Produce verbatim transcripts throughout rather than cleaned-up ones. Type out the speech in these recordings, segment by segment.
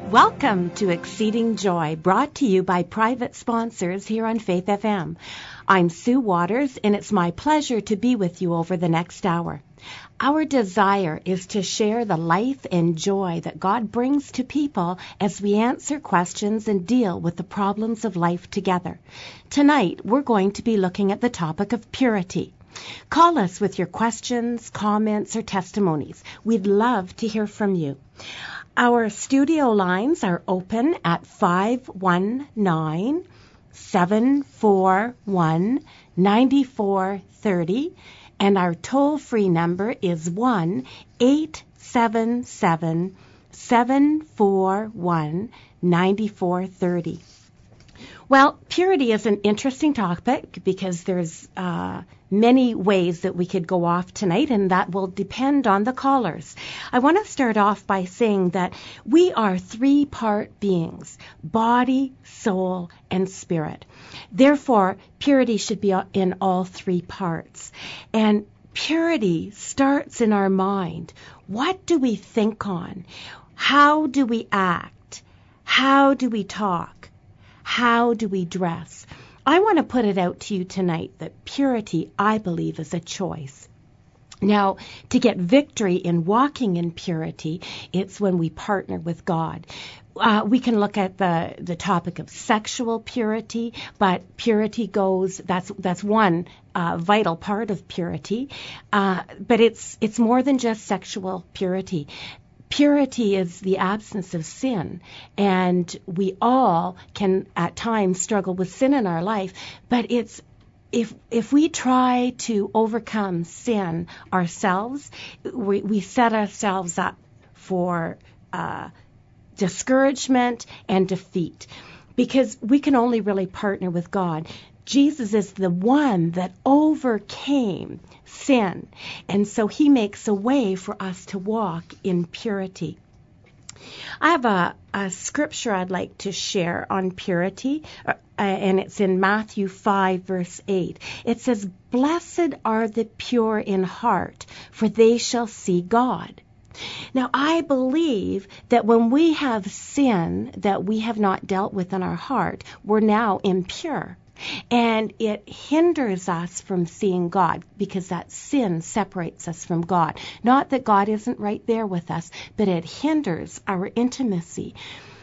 Welcome to Exceeding Joy, brought to you by private sponsors here on Faith F M. I'm Sue Waters, and it's my pleasure to be with you over the next hour. Our desire is to share the life and joy that God brings to people as we answer questions and deal with the problems of life together. Tonight, we're going to be looking at the topic of purity. Call us with your questions, comments, or testimonies. We'd love to hear from you. Our studio lines are open at five one nine, seven four one, nine four three zero, and our toll-free number is one eight seven seven, seven four one, nine four three zero. Well, purity is an interesting topic because there's uh, many ways that we could go off tonight, and that will depend on the callers. I want to start off by saying that we are three-part beings: body, soul, and spirit. Therefore, purity should be in all three parts. And purity starts in our mind. What do we think on? How do we act? How do we talk? How do we dress? I want to put it out to you tonight that purity, I believe, is a choice. Now, to get victory in walking in purity, it's when we partner with God. Uh, we can look at the, the topic of sexual purity, but purity goes, that's that's one uh, vital part of purity, uh, but it's it's more than just sexual purity. Purity is the absence of sin, and we all can at times struggle with sin in our life, but it's if if we try to overcome sin ourselves, we, we set ourselves up for uh, discouragement and defeat, because we can only really partner with God. Jesus is the one that overcame sin, and so he makes a way for us to walk in purity. I have a, a scripture I'd like to share on purity, uh, and it's in Matthew five, verse eight. It says, "Blessed are the pure in heart, for they shall see God." Now, I believe that when we have sin that we have not dealt with in our heart, we're now impure. And it hinders us from seeing God, because that sin separates us from God. Not that God isn't right there with us, but it hinders our intimacy.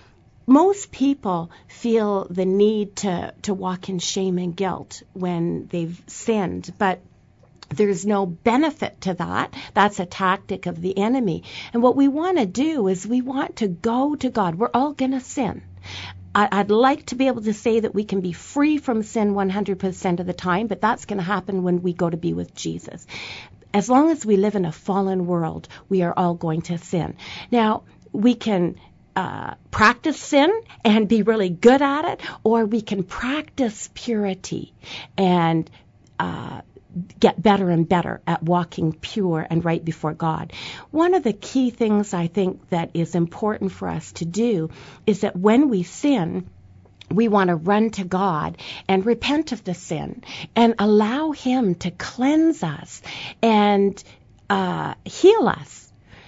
Most people feel the need to, to walk in shame and guilt when they've sinned, but there's no benefit to that. That's a tactic of the enemy. And what we want to do is we want to go to God. We're all going to sin. I'd like to be able to say that we can be free from sin one hundred percent of the time, but that's going to happen when we go to be with Jesus. As long as we live in a fallen world, we are all going to sin. Now, we can uh, practice sin and be really good at it, or we can practice purity and uh get better and better at walking pure and right before God. One of the key things I think that is important for us to do is that when we sin, we want to run to God and repent of the sin and allow him to cleanse us and uh, heal us.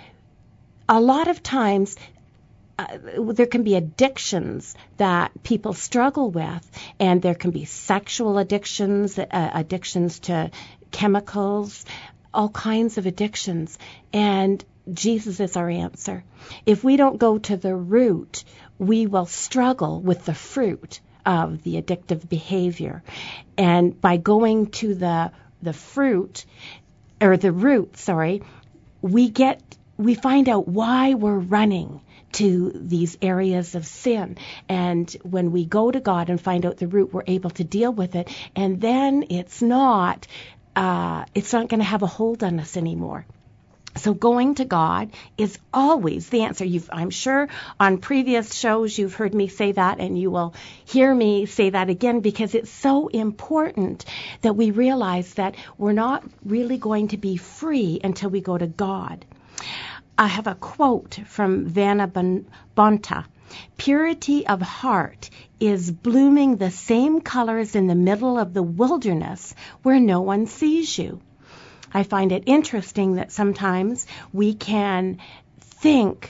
A lot of times, Uh, there can be addictions that people struggle with, and there can be sexual addictions, uh, addictions to chemicals, all kinds of addictions, and Jesus is our answer. If we don't go to the root, we will struggle with the fruit of the addictive behavior. And by going to the the fruit, or the root, sorry, we get we find out why we're running to these areas of sin. And when we go to God and find out the root, we're able to deal with it. And then it's not, uh, it's not going to have a hold on us anymore. So going to God is always the answer. You've, I'm sure on previous shows you've heard me say that, and you will hear me say that again, because it's so important that we realize that we're not really going to be free until we go to God. I have a quote from Vanna Bonta. "Purity of heart is blooming the same colors in the middle of the wilderness where no one sees you." I find it interesting that sometimes we can think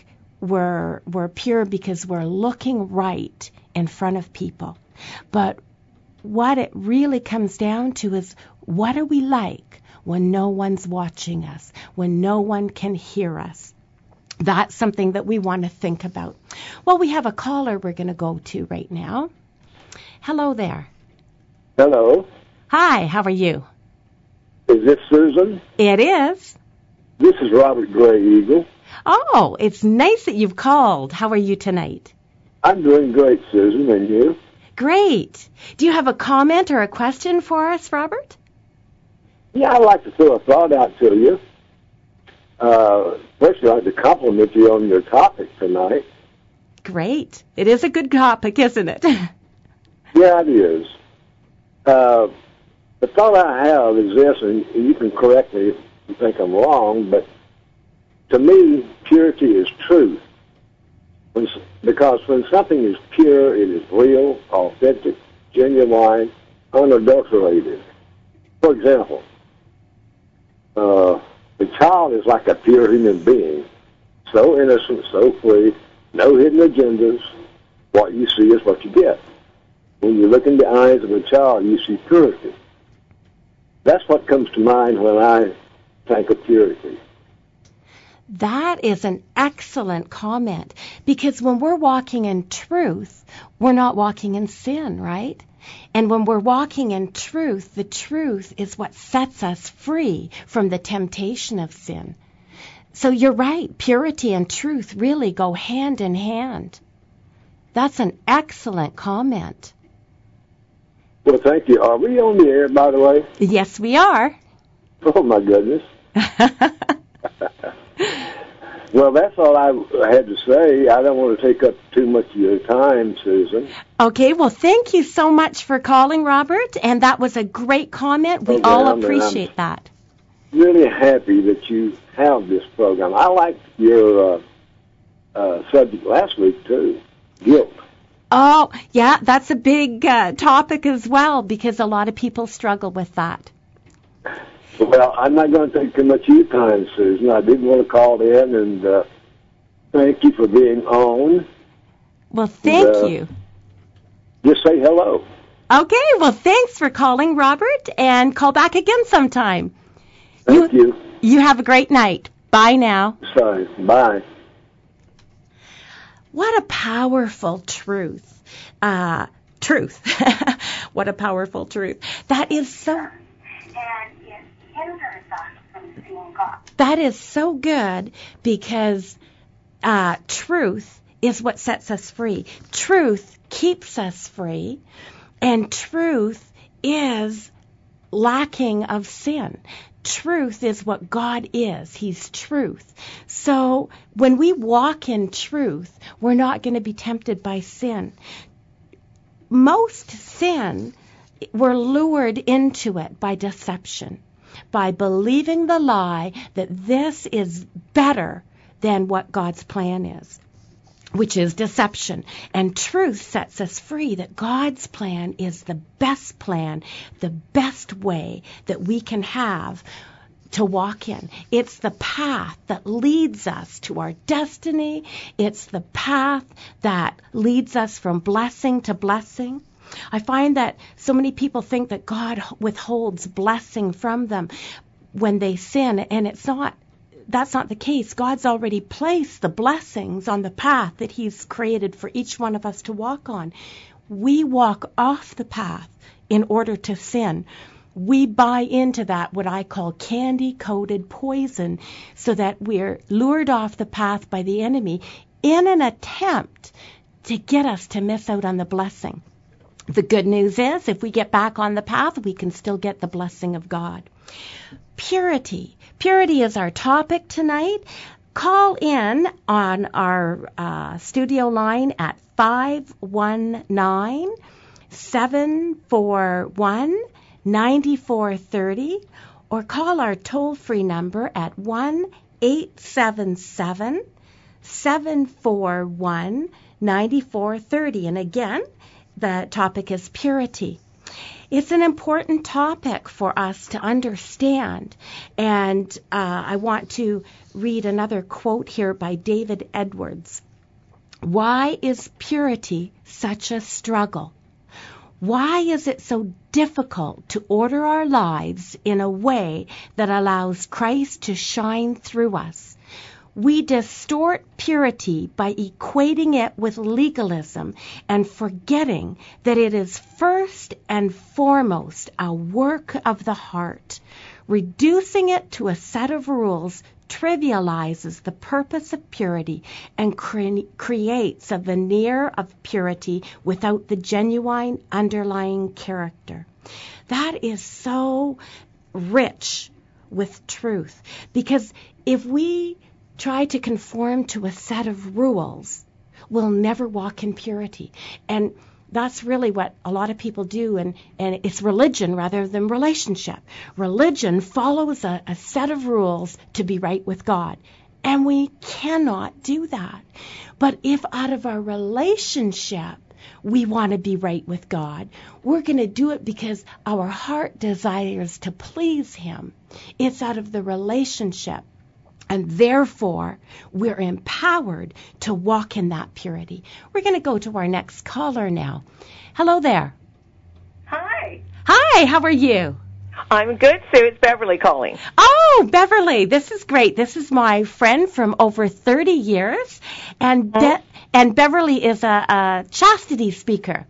we're, we're pure because we're looking right in front of people. But what it really comes down to is, what are we like when no one's watching us, when no one can hear us? That's something that we want to think about. Well, we have a caller we're going to go to right now. Hello there. Hello. Hi, how are you? Is this Susan? It is. This is Robert Gray Eagle. Oh, it's nice that you've called. How are you tonight? I'm doing great, Susan, and you? Great. Do you have a comment or a question for us, Robert? Yeah, I'd like to throw a thought out to you. Uh, first, I'd like to compliment you on your topic tonight. Great. It is a good topic, isn't it? Yeah, it is. Uh, the thought I have is this, and you can correct me if you think I'm wrong, but to me, purity is truth. When, because when something is pure, it is real, authentic, genuine, unadulterated. For example, uh, the child is like a pure human being, so innocent, so free, no hidden agendas. What you see is what you get. When you look in the eyes of a child, you see purity. That's what comes to mind when I think of purity. That is an excellent comment, because when we're walking in truth, we're not walking in sin, right? And when we're walking in truth, the truth is what sets us free from the temptation of sin. So you're right, purity and truth really go hand in hand. That's an excellent comment. Well, thank you. Are we on the air, by the way? Yes, we are. Oh, my goodness. Well, that's all I had to say. I don't want to take up too much of your time, Susan. Okay, well, thank you so much for calling, Robert, and that was a great comment. We Okay, all I'm- appreciate I'm that. Really happy that you have this program. I liked your uh, uh, subject last week, too, guilt. Oh, yeah, that's a big uh, topic as well, because a lot of people struggle with that. Well, I'm not going to take too much of your time, Susan. I did want to call in and uh, thank you for being on. Well, thank And, uh, you. Just say hello. Okay, well, thanks for calling, Robert, and call back again sometime. Thank you. You have a great night. Bye now. Sorry. Bye. What a powerful truth. Uh, truth. What a powerful truth. That is so... And it hinders us from seeing God. That is so good, because uh, truth is what sets us free. Truth keeps us free, and truth is lacking of sin. Truth is what God is. He's truth. So when we walk in truth, we're not going to be tempted by sin. Most sin, we're lured into it by deception, by believing the lie that this is better than what God's plan is, which is deception. And truth sets us free, that God's plan is the best plan, the best way that we can have to walk in. It's the path that leads us to our destiny. It's the path that leads us from blessing to blessing. I find that so many people think that God withholds blessing from them when they sin, and it's not. That's not the case. God's already placed the blessings on the path that He's created for each one of us to walk on. We walk off the path in order to sin. We buy into that, what I call candy-coated poison, so that we're lured off the path by the enemy in an attempt to get us to miss out on the blessing. The good news is, if we get back on the path, we can still get the blessing of God. Purity. Purity is our topic tonight. Call in on our uh, studio line at five one nine, seven four one, nine four three zero, or call our toll-free number at one eight seven seven, seven four one, nine four three zero. And again, the topic is purity. it's an important topic for us to understand. And uh, I want to read another quote here by David Edwards. Why is purity such a struggle? Why is it so difficult to order our lives in a way that allows Christ to shine through us? We distort purity by equating it with legalism and forgetting that it is first and foremost a work of the heart. Reducing it to a set of rules trivializes the purpose of purity and cre- creates a veneer of purity without the genuine underlying character. That is so rich with truth, because if we try to conform to a set of rules, we'll never walk in purity. And that's really what a lot of people do, and, and it's religion rather than relationship. Religion follows a, a set of rules to be right with God, and we cannot do that. But if out of our relationship we want to be right with God, we're going to do it because our heart desires to please Him. It's out of the relationship. And therefore, we're empowered to walk in that purity. We're going to go to our next caller now. Hello there. Hi. Hi, how are you? I'm good, Sue. It's Beverly calling. Oh, Beverly, this is great. This is my friend from over thirty years. And, Be- and Beverly is a, a chastity speaker.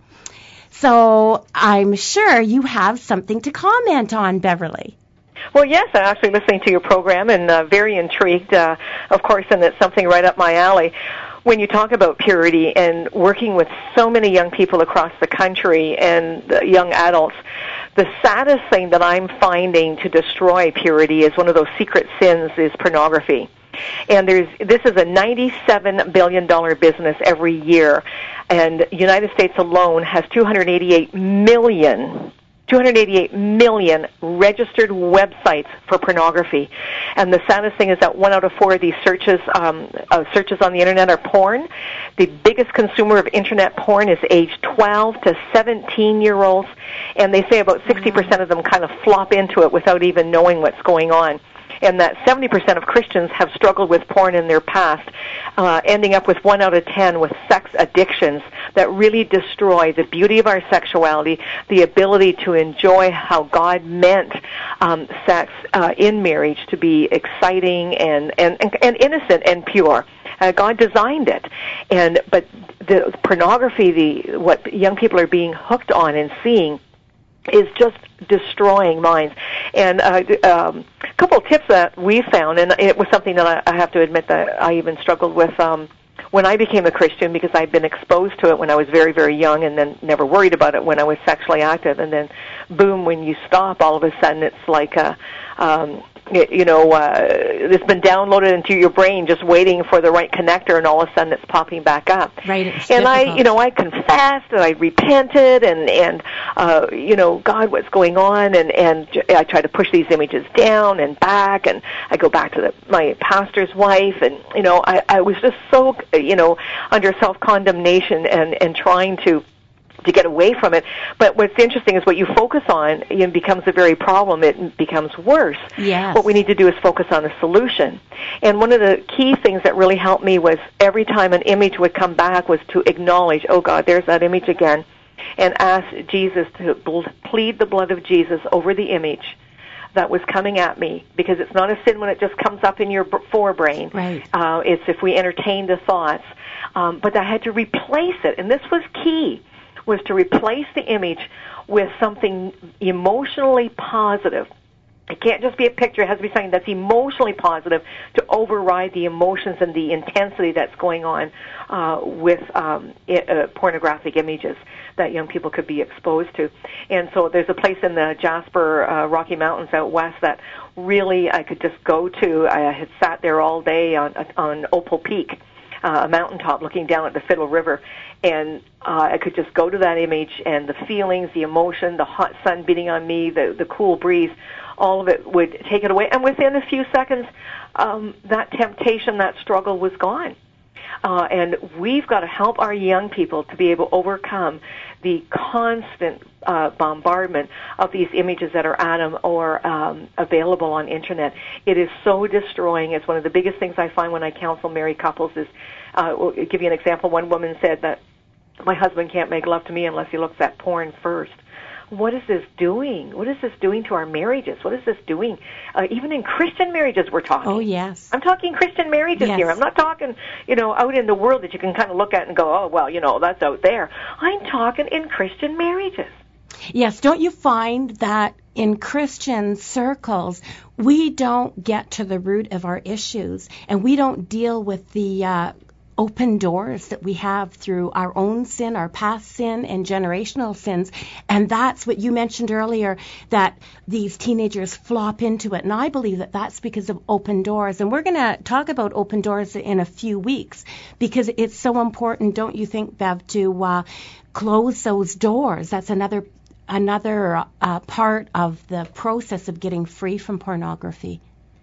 So I'm sure you have something to comment on, Beverly. Well, yes, I'm actually listening to your program and uh, very intrigued, uh, of course, and it's something right up my alley. When you talk about purity and working with so many young people across the country and uh, young adults, the saddest thing that I'm finding to destroy purity is one of those secret sins is pornography. And there's this is a ninety-seven billion dollars business every year, and the United States alone has two hundred eighty-eight million two hundred eighty-eight million registered websites for pornography. And the saddest thing is that one out of four of these searches um, uh, searches on the Internet are porn. The biggest consumer of Internet porn is age twelve to seventeen-year-olds, and they say about sixty percent of them kind of flop into it without even knowing what's going on. And that seventy percent of Christians have struggled with porn in their past, uh, ending up with one out of ten with sex addictions that really destroy the beauty of our sexuality, the ability to enjoy how God meant um, sex uh, in marriage to be exciting and, and, and, and innocent and pure. Uh, God designed it. And but the pornography, the what young people are being hooked on and seeing, is just destroying minds. And uh, um, a couple of tips that we found, and it was something that I, I have to admit that I even struggled with um, when I became a Christian, because I'd been exposed to it when I was very, very young and then never worried about it when I was sexually active. And then, boom, when you stop, all of a sudden it's like a... Um, you know, uh, it's been downloaded into your brain just waiting for the right connector, and all of a sudden it's popping back up. Right, it's and difficult. I, you know, I confessed and I repented and, and uh, you know, God, what's going on? And, and I try to push these images down and back, and I go back to the, my pastor's wife, and, you know, I, I was just so, you know, under self-condemnation and, and trying to to get away from it. But what's interesting is what you focus on, it becomes a very problem. It becomes worse. Yes. What we need to do is focus on a solution. And one of the key things that really helped me was every time an image would come back was to acknowledge, oh God, there's that image again, and ask Jesus to bl- plead the blood of Jesus over the image that was coming at me, because it's not a sin when it just comes up in your forebrain. Right. Uh, it's if we entertain the thoughts. Um, but I had to replace it, and this was key, was to replace the image with something emotionally positive. It can't just be a picture. It has to be something that's emotionally positive to override the emotions and the intensity that's going on uh, with um, it, uh, pornographic images that young people could be exposed to. And so there's a place in the Jasper uh, Rocky Mountains out west that really I could just go to. I had sat there all day on, on Opal Peak, Uh, a mountaintop looking down at the Fiddle River, and uh, I could just go to that image, and the feelings, the emotion, the hot sun beating on me, the, the cool breeze, all of it would take it away. And within a few seconds, um, that temptation, that struggle was gone. Uh, and we've got to help our young people to be able to overcome the constant uh, bombardment of these images that are at them or um, available on internet. It is so destroying. It's one of the biggest things I find when I counsel married couples is, uh, I'll give you an example. One woman said that my husband can't make love to me unless he looks at porn first. What is this doing? What is this doing to our marriages? What is this doing? Uh, even in Christian marriages, we're talking. Oh, yes. I'm talking Christian marriages yes. here. I'm not talking, you know, out in the world that you can kind of look at and go, oh, well, you know, that's out there. I'm talking in Christian marriages. Yes. Don't you find that in Christian circles, we don't get to the root of our issues, and we don't deal with the uh, open doors that we have through our own sin, our past sin, and generational sins. And that's what you mentioned earlier, that these teenagers flop into it. And I believe that that's because of open doors. And we're going to talk about open doors in a few weeks, because it's so important, don't you think, Bev, to uh, close those doors. That's another another uh, part of the process of getting free from pornography.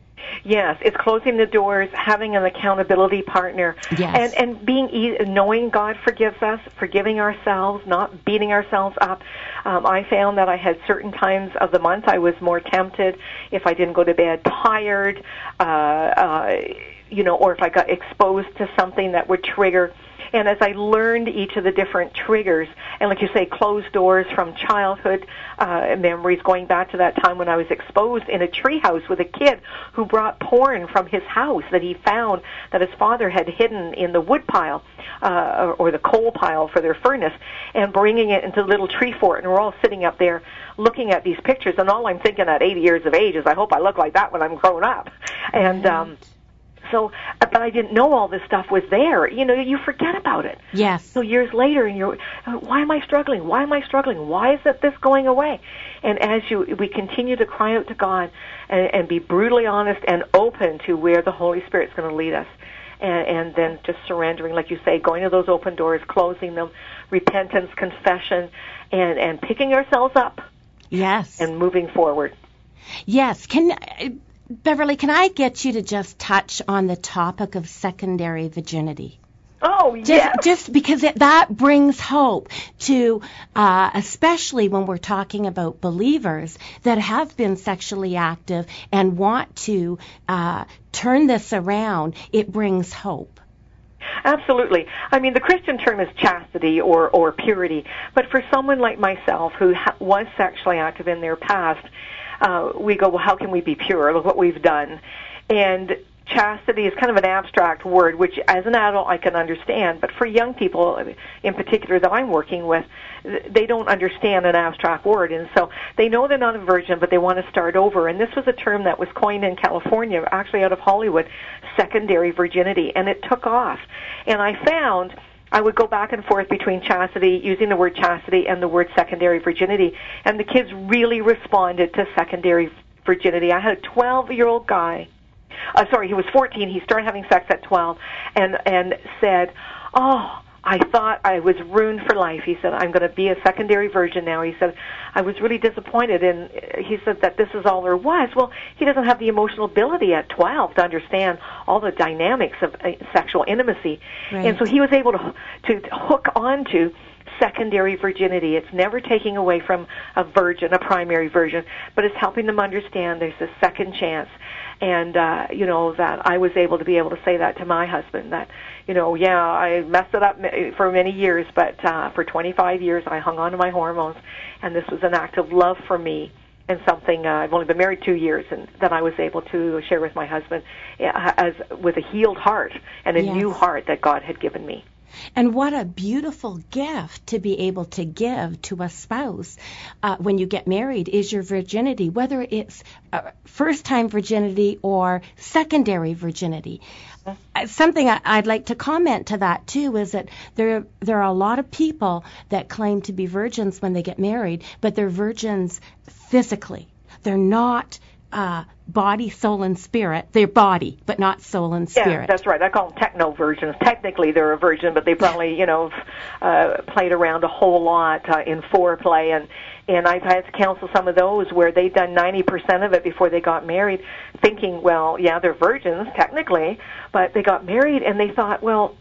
Yes, it's closing the doors, having an accountability partner, yes. and and being e- knowing God forgives us, forgiving ourselves, not beating ourselves up. Um, I found that I had certain times of the month I was more tempted if I didn't go to bed tired, uh, uh, you know, or if I got exposed to something that would trigger. And as I learned each of the different triggers, and like you say, closed doors from childhood uh, memories, going back to that time when I was exposed in a treehouse with a kid who brought porn from his house that he found that his father had hidden in the wood pile uh, or the coal pile for their furnace, and bringing it into the little tree fort. And we're all sitting up there looking at these pictures, and all I'm thinking at eighty years of age is, I hope I look like that when I'm grown up. And um So, but I didn't know all this stuff was there. You know, you forget about it. Yes. So years later, and you're, why am I struggling? Why am I struggling? Why is it this going away? And as you, we continue to cry out to God and, and be brutally honest and open to where the Holy Spirit's going to lead us. And, and then just surrendering, like you say, going to those open doors, closing them, repentance, confession, and, and picking ourselves up. Yes. And moving forward. Yes. Can... Beverly, can I get you to just touch on the topic of secondary virginity? Oh, just, yes. Just because it, that brings hope to, uh, especially when we're talking about believers that have been sexually active and want to uh, turn this around. It brings hope. Absolutely. I mean, the Christian term is chastity or, or purity, but for someone like myself who ha- was sexually active in their past, Uh, we go, well, how can we be pure? Look what we've done. And chastity is kind of an abstract word, which as an adult I can understand, but for young people in particular that I'm working with, they don't understand an abstract word. And so they know they're not a virgin, but they want to start over. And this was a term that was coined in California, actually out of Hollywood, secondary virginity, and it took off. And I found I would go back and forth between chastity, using the word chastity, and the word secondary virginity, and the kids really responded to secondary virginity. I had a twelve-year-old guy, uh, sorry, he was fourteen, he started having sex at twelve, and, and said, oh, I thought I was ruined for life. He said, I'm going to be a secondary virgin now. He said, I was really disappointed, and he said that this is all there was. Well, he doesn't have the emotional ability at twelve to understand all the dynamics of uh, sexual intimacy. Right. And so he was able to, to hook onto secondary virginity. It's never taking away from a virgin, a primary virgin, but it's helping them understand there's a second chance. And, uh, you know, that I was able to be able to say that to my husband, that, you know, yeah, I messed it up for many years, but uh, for twenty-five years I hung on to my hormones, and this was an act of love for me, and something, uh, I've only been married two years, and that I was able to share with my husband as with a healed heart and a yes. new heart that God had given me. And what a beautiful gift to be able to give to a spouse uh, when you get married is your virginity, whether it's uh, first-time virginity or secondary virginity. Uh, something I, I'd like to comment to that, too, is that there, there are a lot of people that claim to be virgins when they get married, but they're virgins physically. They're not uh, body, soul, and spirit. They're body, but not soul and spirit. Yeah, that's right. I call them techno virgins. Technically, they're a virgin, but they probably, you know, uh, played around a whole lot uh, in foreplay. And, and I've had to counsel some of those where they'd done ninety percent of it before they got married, thinking, well, yeah, they're virgins, technically, but they got married and they thought, well,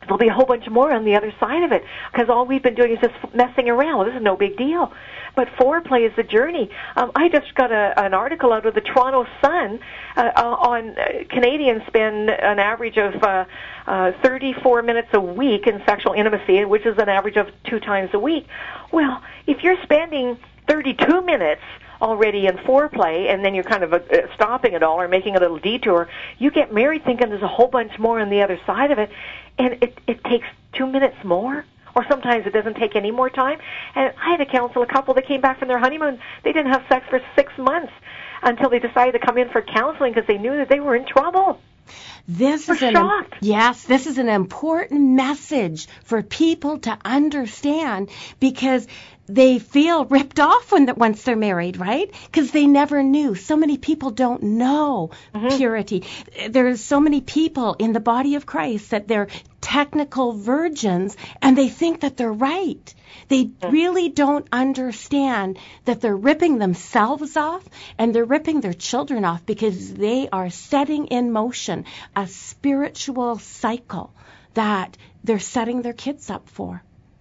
there'll be a whole bunch more on the other side of it, because all we've been doing is just messing around. Well, this is no big deal. But foreplay is the journey. Um, I just got a, an article out of the Toronto Sun uh, on uh, Canadians spend an average of uh, uh, thirty-four minutes a week in sexual intimacy, which is an average of two times a week. Well, if you're spending thirty-two minutes already in foreplay, and then you're kind of uh, stopping it all or making a little detour, you get married thinking there's a whole bunch more on the other side of it, and it, it takes two minutes more, or sometimes it doesn't take any more time. And I had to counsel a couple that came back from their honeymoon. They didn't have sex for six months until they decided to come in for counseling because they knew that they were in trouble. This is an shocked. yes, this is an important message for people to understand, because they feel ripped off when the, once they're married, right? Because they never knew. So many people don't know mm-hmm. purity. There's so many people in the body of Christ that they're technical virgins, and they think that they're right. They mm-hmm. really don't understand that they're ripping themselves off, and they're ripping their children off, because they are setting in motion a spiritual cycle that they're setting their kids up for.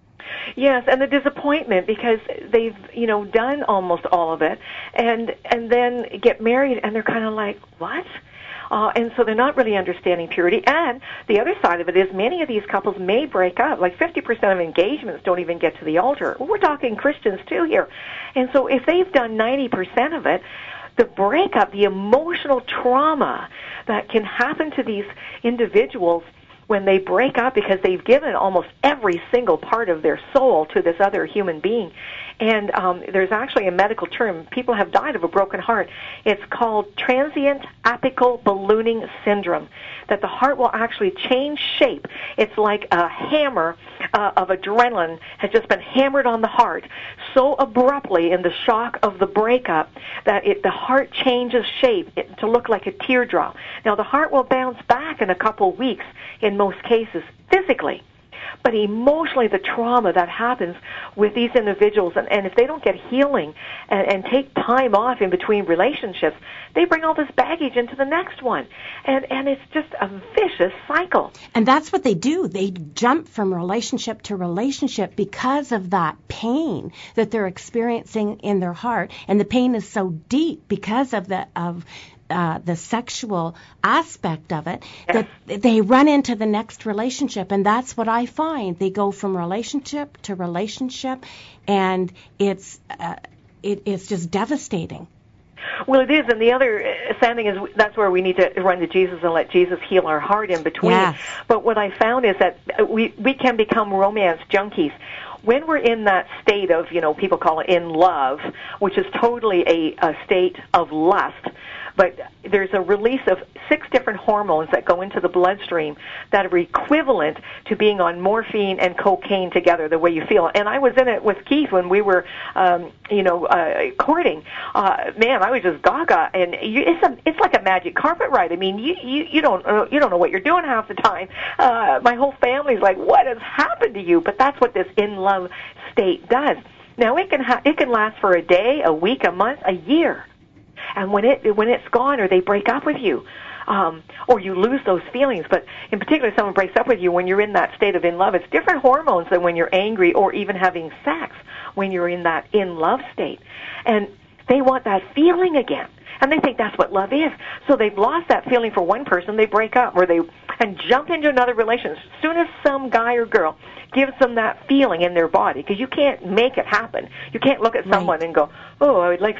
Yes, and the disappointment, because they've, you know, done almost all of it, and and then get married, and they're kind of like, what? Uh, and so they're not really understanding purity. And the other side of it is many of these couples may break up. Like fifty percent of engagements don't even get to the altar. We're talking Christians, too, here. And so if they've done ninety percent of it, the breakup, the emotional trauma that can happen to these individuals when they break up, because they've given almost every single part of their soul to this other human being. And um, there's actually a medical term. People have died of a broken heart. It's called transient apical ballooning syndrome, that the heart will actually change shape. It's like a hammer uh, of adrenaline has just been hammered on the heart so abruptly in the shock of the breakup that it, the heart changes shape it, to look like a teardrop. Now, the heart will bounce back in a couple weeks in most cases physically. But emotionally, the trauma that happens with these individuals, and, and if they don't get healing and, and take time off in between relationships, they bring all this baggage into the next one. And, and it's just a vicious cycle. And that's what they do. They jump from relationship to relationship because of that pain that they're experiencing in their heart. And the pain is so deep because of the of Uh, the sexual aspect of it, yes. that they run into the next relationship. And that's what I find. They go from relationship to relationship, and it's uh, it, it's just devastating. Well, it is, and the other sad thing is that's where we need to run to Jesus and let Jesus heal our heart in between. Yes. But what I found is that we, we can become romance junkies. When we're in that state of, you know, people call it in love, which is totally a, a state of lust, but there's a release of six different hormones that go into the bloodstream that are equivalent to being on morphine and cocaine together, the way you feel. And I was in it with Keith when we were, um, you know, uh, courting. Uh, man, I was just gaga, and you, it's a, it's like a magic carpet ride. I mean, you you, you don't uh, you don't know what you're doing half the time. Uh, my whole family's like, what has happened to you? But that's what this in love state does. Now it can ha- it can last for a day, a week, a month, a year. And when it when it's gone, or they break up with you, um, or you lose those feelings, but in particular, someone breaks up with you when you're in that state of in love. It's different hormones than when you're angry or even having sex when you're in that in love state. And they want that feeling again. And they think that's what love is. So they've lost that feeling for one person, they break up, or they and jump into another relationship. As soon as some guy or girl gives them that feeling in their body, because you can't make it happen. You can't look at someone right. and go, oh, I would like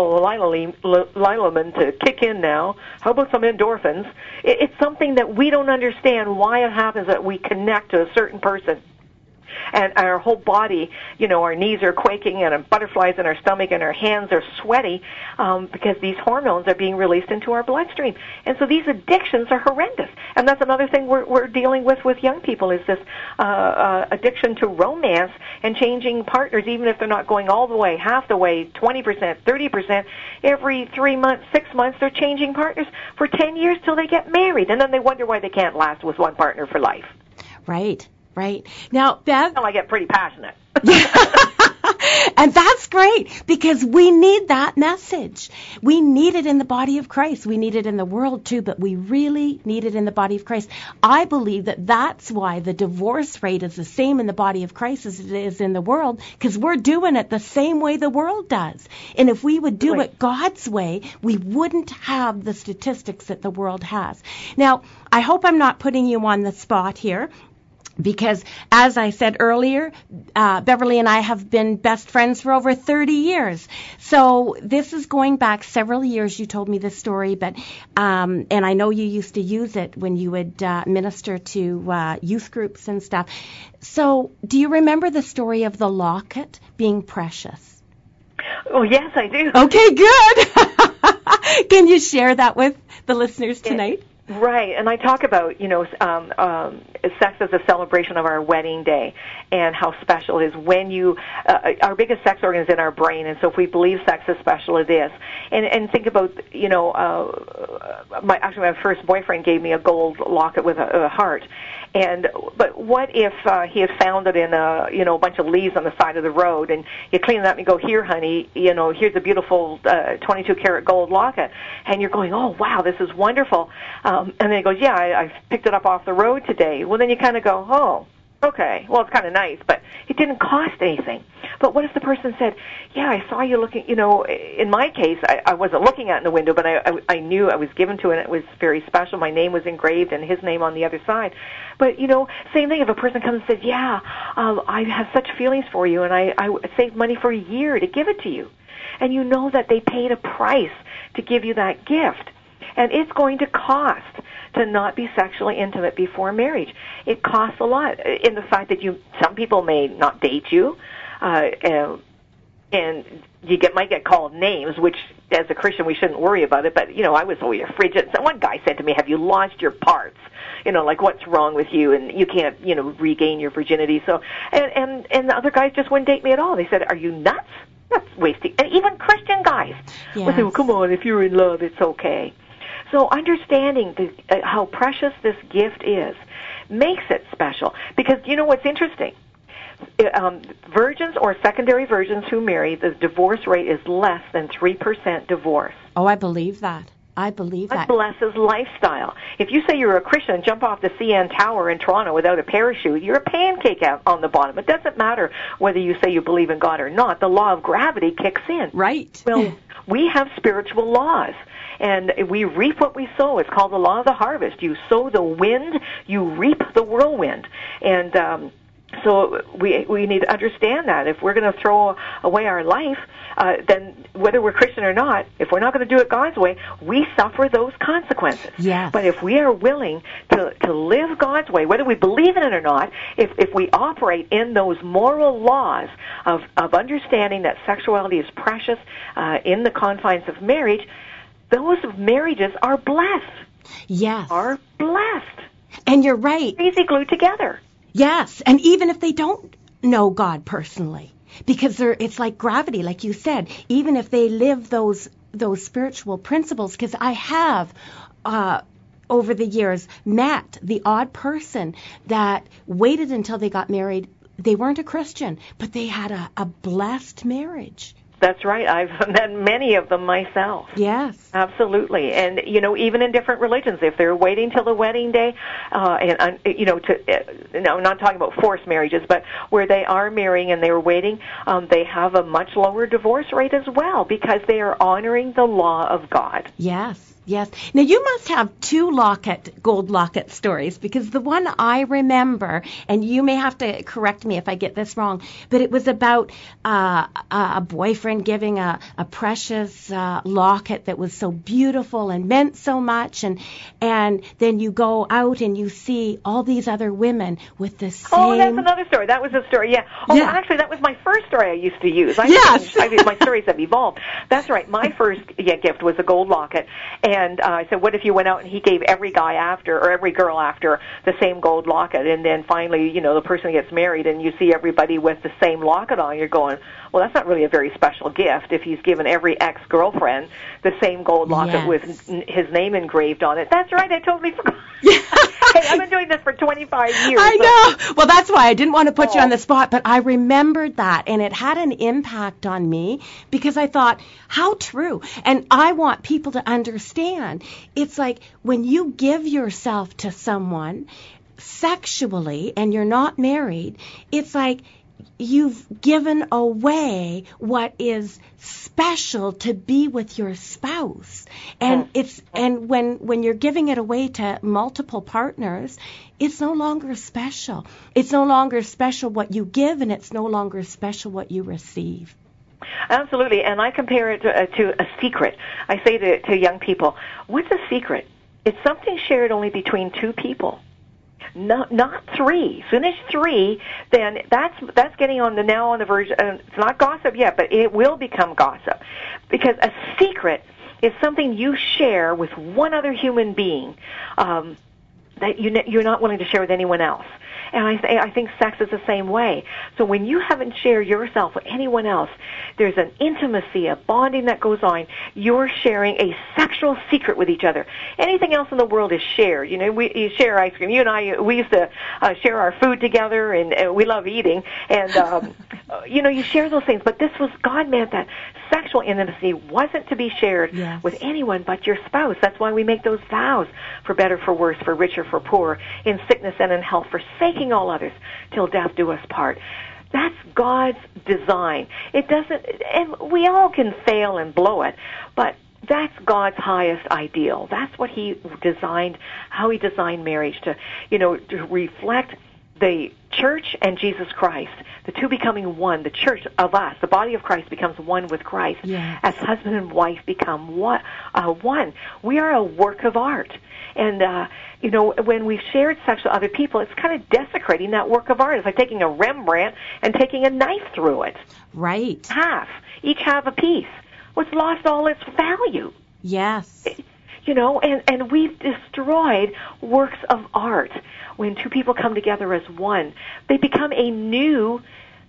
phenylalanine to kick in now. How about some endorphins? It's something that we don't understand why it happens that we connect to a certain person. And our whole body, you know, our knees are quaking and our butterflies in our stomach and our hands are sweaty um, because these hormones are being released into our bloodstream. And so these addictions are horrendous. And that's another thing we're, we're dealing with with young people is this uh, uh, addiction to romance and changing partners, even if they're not going all the way, half the way, twenty percent, thirty percent. Every three months, six months, they're changing partners for ten years till they get married. And then they wonder why they can't last with one partner for life. Right. Right. Now, Beth... Well, I get pretty passionate. And that's great because we need that message. We need it in the body of Christ. We need it in the world too, but we really need it in the body of Christ. I believe that that's why the divorce rate is the same in the body of Christ as it is in the world, because we're doing it the same way the world does. And if we would do Right. it God's way, we wouldn't have the statistics that the world has. Now, I hope I'm not putting you on the spot here, because as I said earlier, uh, Beverly and I have been best friends for over thirty years. So this is going back several years. You told me this story, but um, and I know you used to use it when you would uh, minister to uh, youth groups and stuff. So do you remember the story of the locket being precious? Oh, yes, I do. Okay, good. Can you share that with the listeners tonight? Right, and I talk about, you know, um, um, sex as a celebration of our wedding day and how special it is when you, uh, our biggest sex organ is in our brain, and so if we believe sex is special, it is. And, and think about, you know, uh, my, actually my first boyfriend gave me a gold locket with a, a heart. And but what if uh, he had found it in a you know a bunch of leaves on the side of the road, and you clean it up and you go, here, honey, you know, here's a beautiful uh, twenty-two karat gold locket, and you're going, oh wow, this is wonderful. Um, and then he goes, yeah, I, I picked it up off the road today. Well, then you kind of go, oh, okay, well, it's kind of nice, but it didn't cost anything. But what if the person said, yeah, I saw you looking, you know, in my case, I, I wasn't looking out in the window, but I, I, I knew I was given to it, and it was very special. My name was engraved and his name on the other side. But, you know, same thing if a person comes and says, yeah, um, I have such feelings for you, and I, I saved money for a year to give it to you. And you know that they paid a price to give you that gift. And it's going to cost to not be sexually intimate before marriage. It costs a lot in the fact that you, some people may not date you, uh, and, and you get might get called names, which as a Christian we shouldn't worry about it. But you know, I was oh you're frigid. So one guy said to me, "Have you lost your parts? You know, like what's wrong with you? And you can't, you know, regain your virginity." So, and and and the other guys just wouldn't date me at all. They said, "Are you nuts? That's wasting." And even Christian guys Yes. would say, "Well, come on, if you're in love, it's okay." So understanding the, uh, how precious this gift is makes it special. Because you know what's interesting? Um, virgins or secondary virgins who marry, the divorce rate is less than three percent divorce. Oh, I believe that. I believe God that. blesses lifestyle. If you say you're a Christian and jump off the C N Tower in Toronto without a parachute, you're a pancake out on the bottom. It doesn't matter whether you say you believe in God or not. The law of gravity kicks in. Right. Well, we have spiritual laws. And we reap what we sow. It's called the law of the harvest. You sow the wind, you reap the whirlwind. And um, so we we need to understand that. If we're going to throw away our life, uh, then whether we're Christian or not, if we're not going to do it God's way, we suffer those consequences. Yes. But if we are willing to, to live God's way, whether we believe in it or not, if, if we operate in those moral laws of, of understanding that sexuality is precious uh, in the confines of marriage, those marriages are blessed. Yes. Are blessed. And you're right. Easy glued together. Yes. And even if they don't know God personally, because they're, it's like gravity, like you said, even if they live those those spiritual principles, because I have uh, over the years met the odd person that waited until they got married. They weren't a Christian, but they had a, a blessed marriage. That's right. I've met many of them myself. Yes. Absolutely. And, you know, even in different religions, if they're waiting till the wedding day, uh, and, uh, you know, to, uh, no, I'm not talking about forced marriages, but where they are marrying and they're waiting, um, they have a much lower divorce rate as well because they are honoring the law of God. Yes. Yes. Now, you must have two locket, gold locket stories, because the one I remember, and you may have to correct me if I get this wrong, but it was about uh, a boyfriend giving a, a precious uh, locket that was so beautiful and meant so much, and and then you go out and you see all these other women with the same... Oh, that's another story. That was a story, yeah. Oh, yeah. Actually, that was my first story I used to use. I Yes. I mean, my stories have evolved. That's right. My first yeah, gift was a gold locket. And uh, I said, what if you went out and he gave every guy after, or every girl after, the same gold locket? And then finally, you know, the person gets married and you see everybody with the same locket on. You're going, well, that's not really a very special gift if he's given every ex-girlfriend the same gold locket Yes. with n- his name engraved on it. That's right. I totally forgot. Hey, I've been doing this for twenty-five years. I know. Well, that's why I didn't want to put oh. you on the spot, but I remembered that, and it had an impact on me because I thought, how true. And I want people to understand. It's like when you give yourself to someone sexually and you're not married, it's like you've given away what is special to be with your spouse. And mm. it's and when when you're giving it away to multiple partners, it's no longer special. It's no longer special what you give, and it's no longer special what you receive. Absolutely, and I compare it to, uh, to a secret. I say to, to young people, what's a secret? It's something shared only between two people. Not not three. As soon as three, then that's that's getting on the now on the verge. Uh, it's not gossip yet, but it will become gossip, because a secret is something you share with one other human being um, that you you're not willing to share with anyone else. And I, th- I think sex is the same way. So when you haven't shared yourself with anyone else, there's an intimacy, a bonding that goes on. You're sharing a sexual secret with each other. Anything else in the world is shared. You know, we you share ice cream. You and I, we used to uh, share our food together, and, and we love eating. And, um, you know, you share those things. But this was, God meant that sexual intimacy wasn't to be shared yes. with anyone but your spouse. That's why we make those vows, for better, for worse, for richer, for poorer, in sickness and in health, forsaking all others till death do us part. That's God's design. It doesn't, and we all can fail and blow it, but that's God's highest ideal. That's what He designed, how He designed marriage to, you know, to reflect the church and Jesus Christ, the two becoming one. The church of us, the body of Christ, becomes one with Christ. Yes. As husband and wife become one. Uh, one. We are a work of art. And, uh, you know, when we've shared sex with other people, it's kind of desecrating that work of art. It's like taking a Rembrandt and taking a knife through it. Right. Half. Each have a piece. Well, it's lost all its value. Yes. You know, and, and we've destroyed works of art. When two people come together as one, they become a new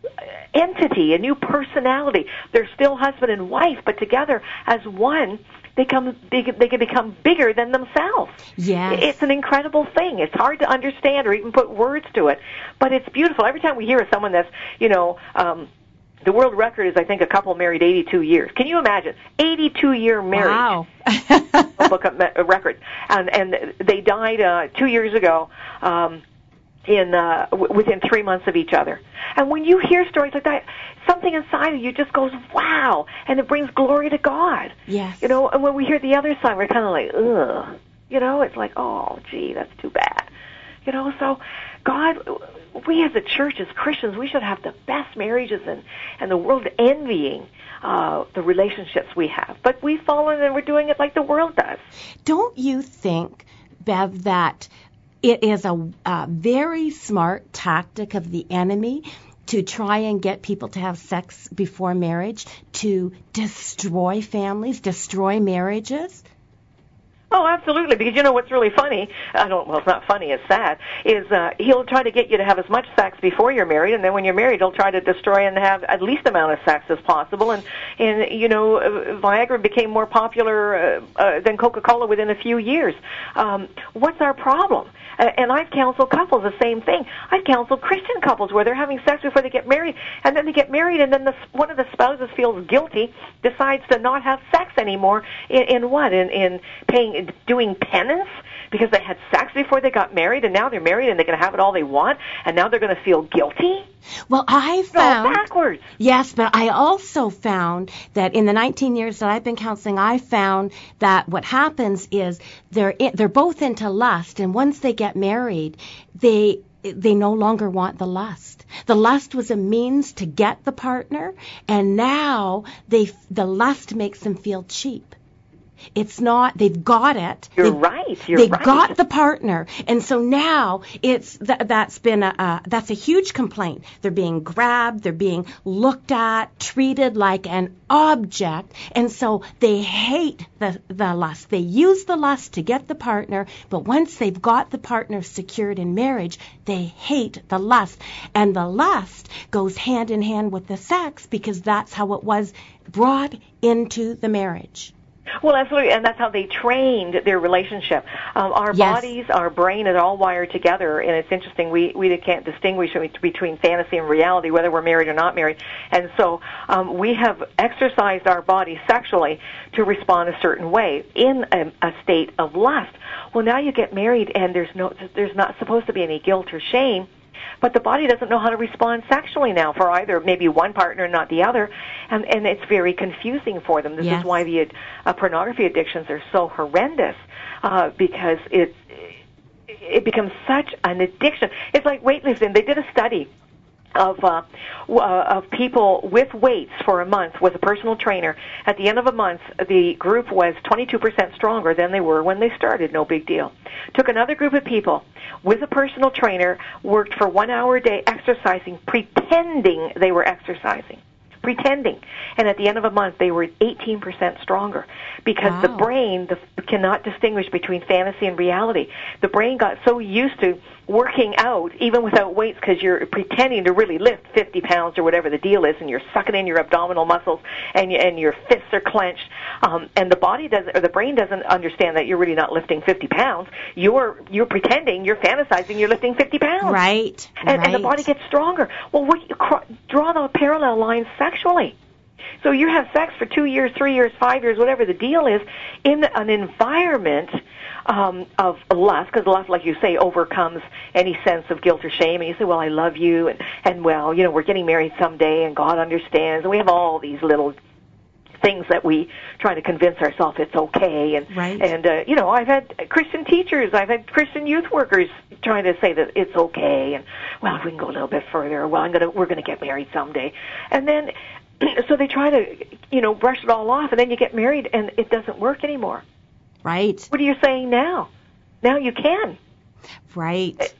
entity, a new personality. They're still husband and wife, but together as one, they come big, they can become bigger than themselves. Yes. It's an incredible thing. It's hard to understand or even put words to it, but it's beautiful. Every time we hear of someone that's, you know, um, the world record is, I think, a couple married eighty-two years. Can you imagine? eighty-two year marriage. Wow. Look up records. And, and they died uh, two years ago um, in uh, w- within three months of each other. And when you hear stories like that, something inside of you just goes, wow, and it brings glory to God. Yes. You know, and when we hear the other side, we're kind of like, ugh. You know, it's like, oh, gee, that's too bad. You know, so God, we as a church, as Christians, we should have the best marriages, and, and the world envying uh, the relationships we have. But we've fallen and we're doing it like the world does. Don't you think, Bev, that it is a, a very smart tactic of the enemy to try and get people to have sex before marriage, to destroy families, destroy marriages? Oh, absolutely, because you know what's really funny, I don't, well, it's not funny, it's sad, is uh, he'll try to get you to have as much sex before you're married, and then when you're married, he'll try to destroy and have at least amount of sex as possible, and, and you know, uh, Viagra became more popular uh, uh, than Coca-Cola within a few years. Um, what's our problem? Uh, and I've counseled couples the same thing. I've counseled Christian couples where they're having sex before they get married, and then they get married, and then the, one of the spouses feels guilty, decides to not have sex anymore. In, in what? In, in paying, doing penance because they had sex before they got married, and now they're married and they can have it all they want, and now they're going to feel guilty? Well, I found... No, backwards. Yes, but I also found that in the nineteen years that I've been counseling, I found that what happens is they're in, they're both into lust, and once they get married, they they no longer want the lust. The lust was a means to get the partner, and now they the lust makes them feel cheap. It's not, they've got it. You're they've, right. You're they've right. got the partner. And so now it's, th- that's been a, uh, that's a huge complaint. They're being grabbed. They're being looked at, treated like an object. And so they hate the, the lust. They use the lust to get the partner. But once they've got the partner secured in marriage, they hate the lust. And the lust goes hand in hand with the sex because that's how it was brought into the marriage. Well, absolutely, and that's how they trained their relationship. Um, our Yes. bodies, our brain is all wired together, and it's interesting. We we can't distinguish between fantasy and reality, whether we're married or not married. And so um, we have exercised our body sexually to respond a certain way in a, a state of lust. Well, now you get married, and there's no, there's not supposed to be any guilt or shame. But the body doesn't know how to respond sexually now for either maybe one partner, not the other, and, and it's very confusing for them. This Yes. is why the uh, pornography addictions are so horrendous, uh, because it it becomes such an addiction. It's like weightlifting. They did a study of uh, w- uh, of people with weights for a month with a personal trainer. At the end of a month, the group was twenty-two percent stronger than they were when they started. No big deal. Took another group of people with a personal trainer, worked for one hour a day exercising, pretending they were exercising. Pretending. And at the end of a month, they were eighteen percent stronger because Wow. the brain the, cannot distinguish between fantasy and reality. The brain got so used to working out, even without weights, because you're pretending to really lift fifty pounds or whatever the deal is, and you're sucking in your abdominal muscles, and, you, and your fists are clenched, um, and the body doesn't, or the brain doesn't understand that you're really not lifting fifty pounds. You're you're pretending, you're fantasizing, you're lifting fifty pounds. Right. And, right. and the body gets stronger. Well, what, draw the parallel lines sexually. So you have sex for two years, three years, five years, whatever the deal is, in an environment um, of lust, because lust, like you say, overcomes any sense of guilt or shame. And you say, well, I love you, and, and well, you know, we're getting married someday, and God understands. And we have all these little things that we try to convince ourselves it's okay. And, Right. and uh, you know, I've had Christian teachers, I've had Christian youth workers trying to say that it's okay, and, well, if we can go a little bit further, well, I'm gonna, we're going to get married someday. And then, so they try to, you know, brush it all off, and then you get married, and it doesn't work anymore. Right. What are you saying now? Now you can. Right.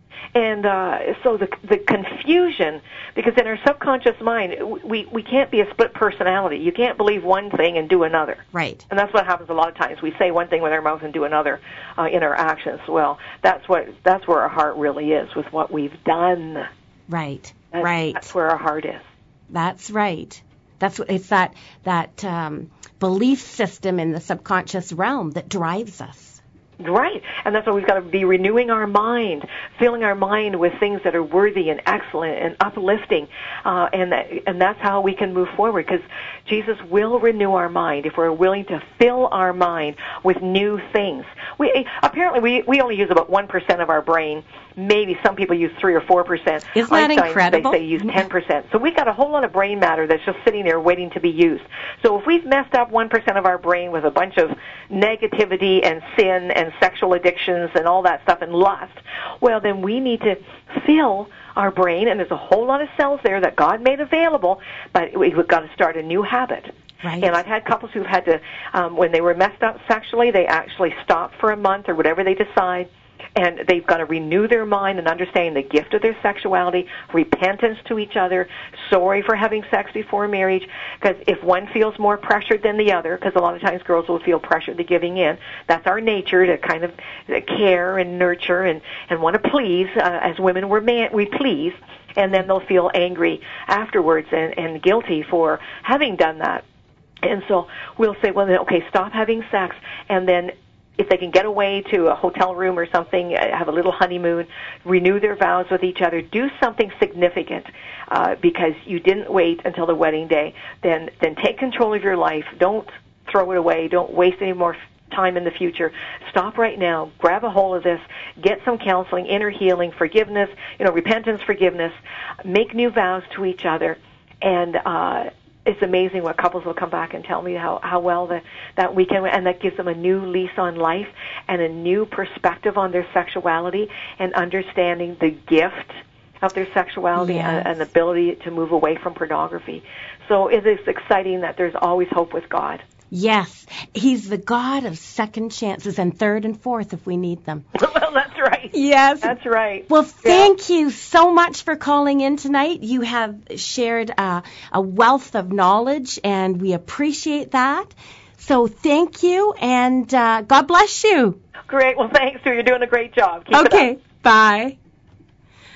And uh, so the the confusion, because in our subconscious mind, we, we can't be a split personality. You can't believe one thing and do another. Right. And that's what happens a lot of times. We say one thing with our mouth and do another uh, in our actions. Well, that's what that's where our heart really is with what we've done. Right. That's, right. That's where our heart is. That's right. That's what it's that that um, belief system in the subconscious realm that drives us. Right, and that's why we've got to be renewing our mind, filling our mind with things that are worthy and excellent and uplifting, uh, and that, and that's how we can move forward, because Jesus will renew our mind if we're willing to fill our mind with new things. We apparently we, we only use about one percent of our brain. Maybe some people use three or four percent. Isn't that Einstein, incredible? They say use ten percent. So we've got a whole lot of brain matter that's just sitting there waiting to be used. So if we've messed up one percent of our brain with a bunch of negativity and sin and sexual addictions and all that stuff and lust, well, then we need to fill our brain, and there's a whole lot of cells there that God made available, but we've got to start a new habit. Right. And I've had couples who've had to, um, when they were messed up sexually, they actually stop for a month or whatever they decide, and they've got to renew their mind and understand the gift of their sexuality, repentance to each other, sorry for having sex before marriage, because if one feels more pressured than the other, because a lot of times girls will feel pressured to giving in, that's our nature to kind of care and nurture and, and want to please. Uh, as women, we're man, we please, and then they'll feel angry afterwards and, and guilty for having done that. And so we'll say, well, then, okay, stop having sex, and then if they can get away to a hotel room or something, have a little honeymoon, renew their vows with each other, do something significant uh, because you didn't wait until the wedding day, then then take control of your life. Don't throw it away. Don't waste any more time in the future. Stop right now. Grab a hold of this. Get some counseling, inner healing, forgiveness, you know, repentance, forgiveness. Make new vows to each other, and uh it's amazing what couples will come back and tell me how, how well the, that weekend went, and that gives them a new lease on life and a new perspective on their sexuality and understanding the gift of their sexuality Yes. and, and the ability to move away from pornography. So it is exciting that there's always hope with God. Yes, he's the God of second chances and third and fourth if we need them. Well, that's right. Yes. That's right. Well, thank yeah. you so much for calling in tonight. You have shared uh, a wealth of knowledge, and we appreciate that. So thank you, and uh, God bless you. Great. Well, thanks, Sue. You're doing a great job. Keep okay. it up. Bye.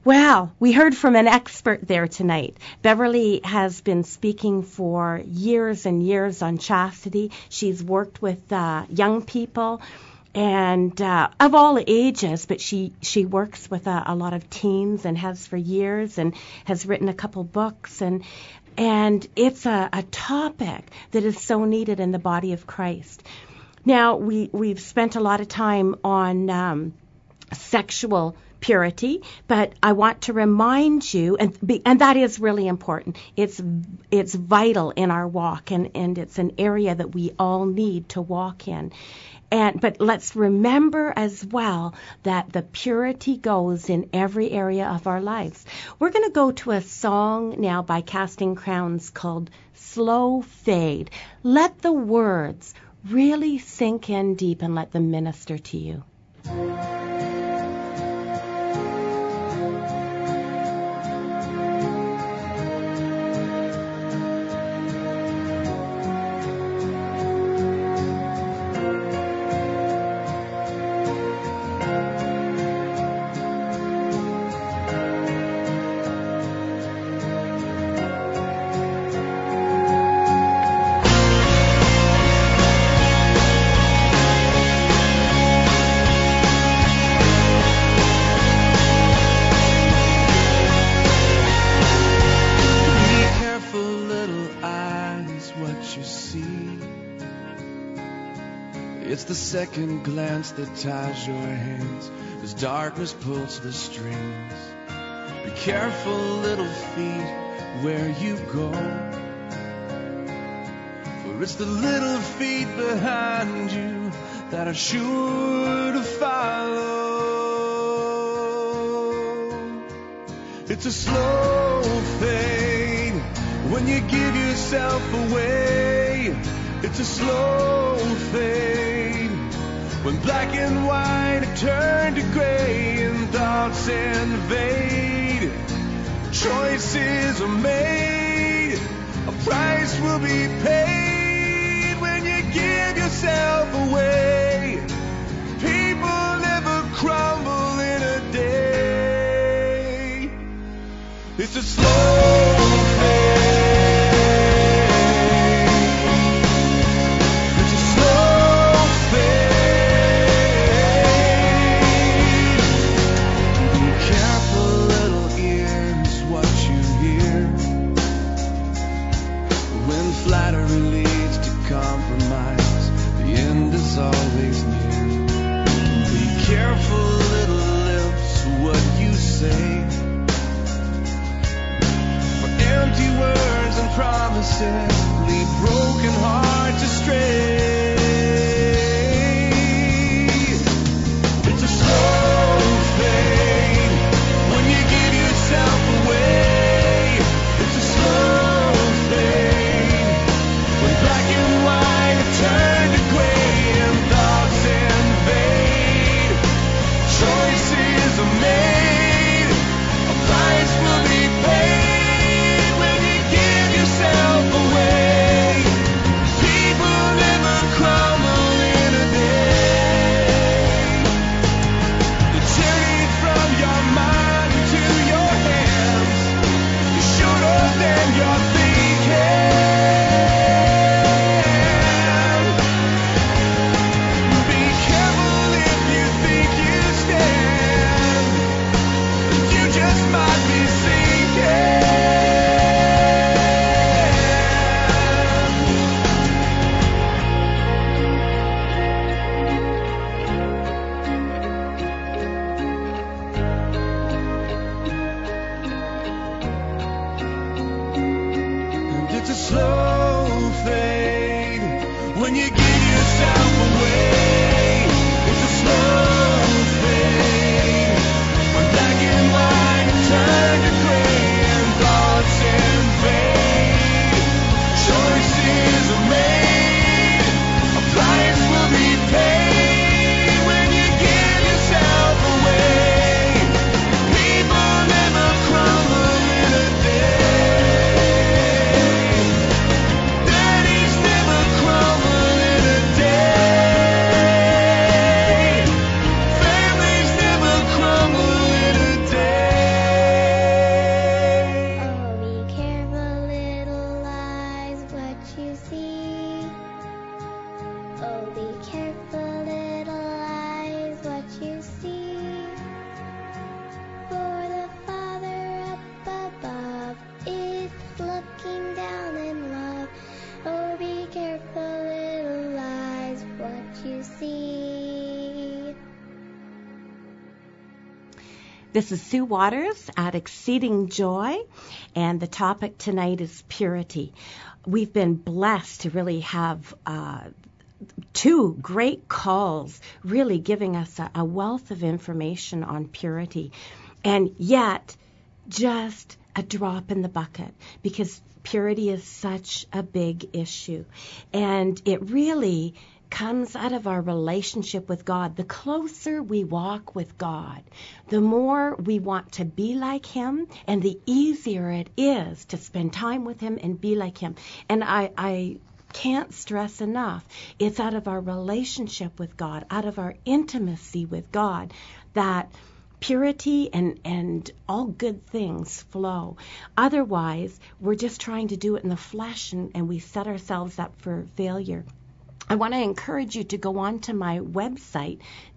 Well, we heard from an expert there tonight. Beverly has been speaking for years and years on chastity. She's worked with uh, young people and uh, of all ages, but she, she works with a, a lot of teens and has for years and has written a couple books. And and it's a, a topic that is so needed in the body of Christ. Now, we, we've spent a lot of time on um, sexual purity, but I want to remind you, and be, and that is really important. It's it's vital in our walk, and, and it's an area that we all need to walk in. And but let's remember as well that the purity goes in every area of our lives. We're going to go to a song now by Casting Crowns called Slow Fade. Let the words really sink in deep and let them minister to you. Second glance that ties your hands as darkness pulls the strings. Be careful, little feet, where you go, for it's the little feet behind you that are sure to follow. It's a slow fade when you give yourself away. It's a slow fade when black and white turn to gray and thoughts invade. Choices are made, a price will be paid when you give yourself away. People never crumble in a day. It's a slow fade. Always near. Be careful, little lips, what you say, for empty words and promises lead broken hearts astray. It's a slow fade when you give yourself away. It's a slow fade when black and white turn to gray. Choices are made, a price will be paid when you give yourself away. People never crumble in a day. The journey from your mind to your hands is shorter than you're thinking. Be careful if you think you stand, you just might be sinking. And it's a slow fade when you give yourself away. It's a slow fade when black and white turn to gray and thoughts invade. Choices are made, a price will be paid when you give yourself away. People never crumble in a day. Daddies never crumble in a day. This is Sue Waters at Exceeding Joy, and the topic tonight is purity. We've been blessed to really have uh, two great calls really giving us a, a wealth of information on purity, and yet just a drop in the bucket, because purity is such a big issue, and it really comes out of our relationship with God. The closer we walk with God, the more we want to be like Him, and the easier it is to spend time with Him and be like Him. And I, I can't stress enough, it's out of our relationship with God, out of our intimacy with God, that purity and, and all good things flow. Otherwise, we're just trying to do it in the flesh, and, and we set ourselves up for failure. I want to encourage you to go on to my website,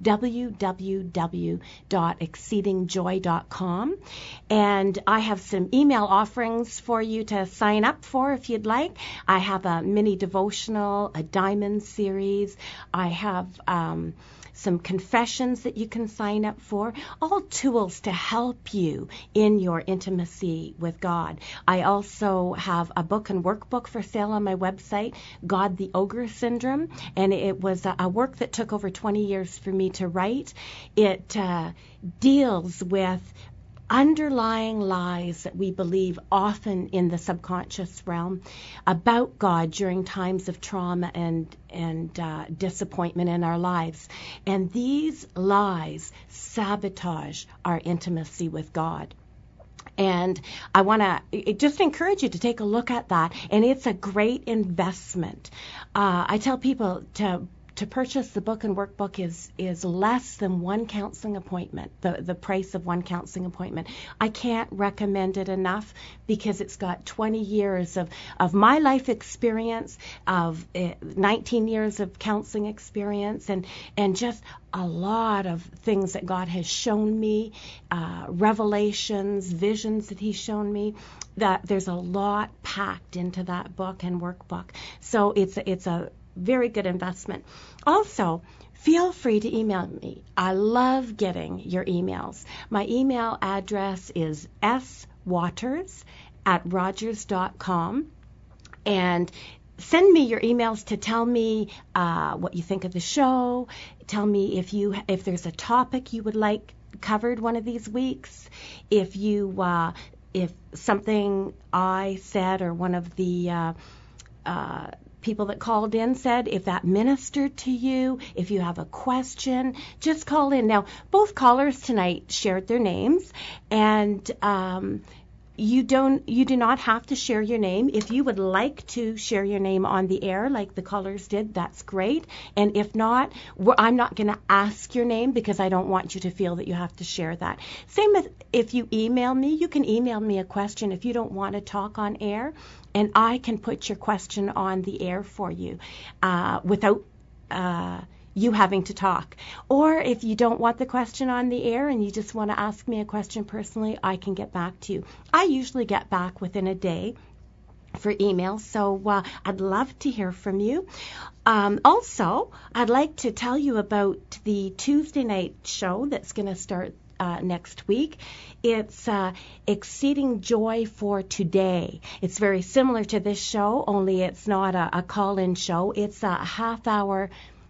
w w w dot exceeding joy dot com, and I have some email offerings for you to sign up for if you'd like. I have a mini devotional, a diamond series. I have um, some confessions that you can sign up for, all tools to help you in your intimacy with God. I also have a book and workbook for sale on my website, God the Ogre Syndrome, and it was a, a work that took over twenty years for me to write. It uh, deals with underlying lies that we believe often in the subconscious realm about God during times of trauma and and uh, disappointment in our lives. And these lies sabotage our intimacy with God. And I want to just encourage you to take a look at that. And it's a great investment. Uh, I tell people to To purchase the book and workbook is is less than one counseling appointment, the, the price of one counseling appointment. I can't recommend it enough, because it's got twenty years of, of my life experience, of uh, nineteen years of counseling experience, and, and just a lot of things that God has shown me, uh, revelations, visions that He's shown me. That there's a lot packed into that book and workbook. So it's it's a very good investment. Also, feel free to email me. I love getting your emails. My email address is swaters at rogers dot com, and send me your emails to tell me uh, what you think of the show. Tell me if you if there's a topic you would like covered one of these weeks. If you uh, if something I said or one of the uh, uh, people that called in said, if that ministered to you, if you have a question, just call in. Now, both callers tonight shared their names, and um, you don't, you do not have to share your name. If you would like to share your name on the air, like the callers did, that's great. And if not, I'm not going to ask your name, because I don't want you to feel that you have to share that. Same with if you email me. You can email me a question if you don't want to talk on air, and I can put your question on the air for you uh, without uh, you having to talk. Or if you don't want the question on the air and you just want to ask me a question personally, I can get back to you. I usually get back within a day for email, so uh, I'd love to hear from you. Um, also, I'd like to tell you about the Tuesday night show that's going to start Uh, next week. It's uh, Exceeding Joy for Today. It's very similar to this show, only it's not a, a call-in show. It's a half-hour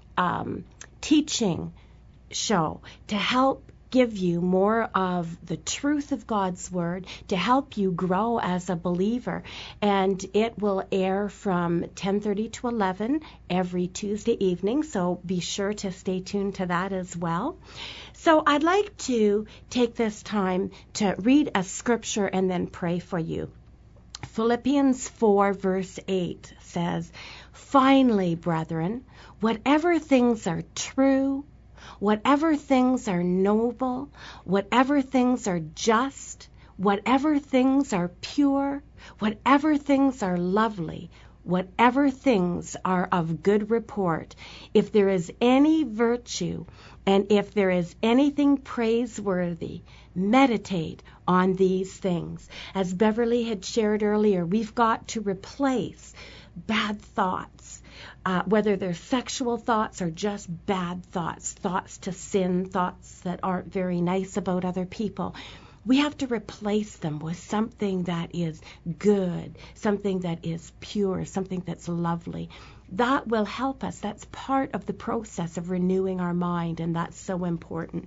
um, teaching show to help give you more of the truth of God's Word, to help you grow as a believer. And it will air from ten thirty to eleven every Tuesday evening, so be sure to stay tuned to that as well. So I'd like to take this time to read a scripture and then pray for you. Philippians four verse eight says, "Finally, brethren, whatever things are true, whatever things are noble, whatever things are just, whatever things are pure, whatever things are lovely, whatever things are of good report, if there is any virtue, and if there is anything praiseworthy, meditate on these things." As Beverly had shared earlier, we've got to replace bad thoughts uh, whether they're sexual thoughts or just bad thoughts, thoughts to sin, thoughts that aren't very nice about other people. We have to replace them with something that is good, something that is pure, something that's lovely. That will help us. That's part of the process of renewing our mind, and that's so important.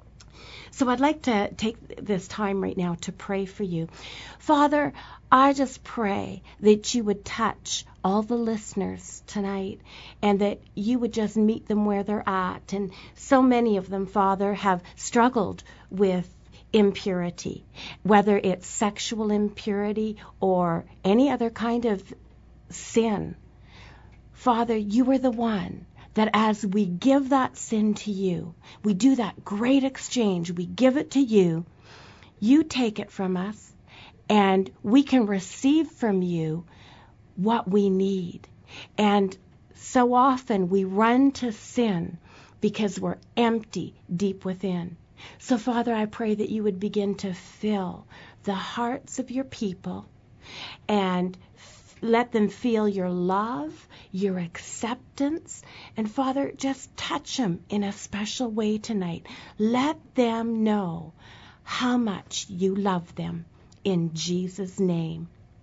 So I'd like to take this time right now to pray for you. Father, I just pray that you would touch all the listeners tonight and that you would just meet them where they're at. And so many of them, Father, have struggled with impurity, whether it's sexual impurity or any other kind of sin. Father, you are the one that as we give that sin to you, we do that great exchange, we give it to you, you take it from us, and we can receive from you what we need. And so often we run to sin because we're empty deep within. So, Father, I pray that you would begin to fill the hearts of your people and let them feel your love, your acceptance. And Father, just touch them in a special way tonight. Let them know how much you love them in Jesus' name.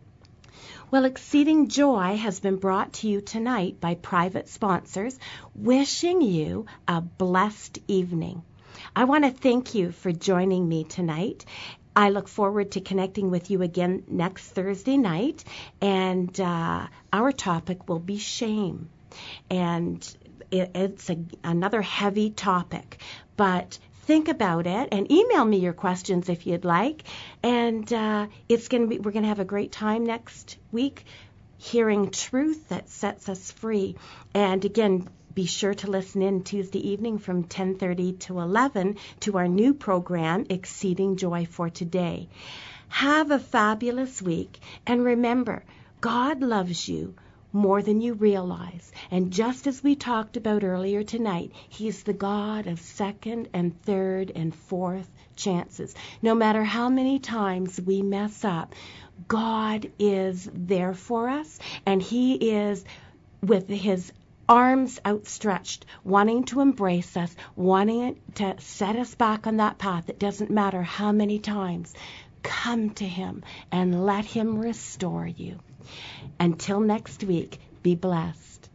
Well, Exceeding Joy has been brought to you tonight by private sponsors, wishing you a blessed evening. I want to thank you for joining me tonight. I look forward to connecting with you again next Thursday night, and uh, our topic will be shame. And it, it's a, another heavy topic, but think about it and email me your questions if you'd like. And uh, it's going to be we're going to have a great time next week, hearing truth that sets us free. And again, be sure to listen in Tuesday evening from ten thirty to eleven to our new program, Exceeding Joy for Today. Have a fabulous week, and remember, God loves you more than you realize. And just as we talked about earlier tonight, He's the God of second and third and fourth chances. No matter how many times we mess up, God is there for us, and He is with His arms outstretched, wanting to embrace us, wanting to set us back on that path. It doesn't matter how many times. Come to Him and let Him restore you. Until next week, be blessed.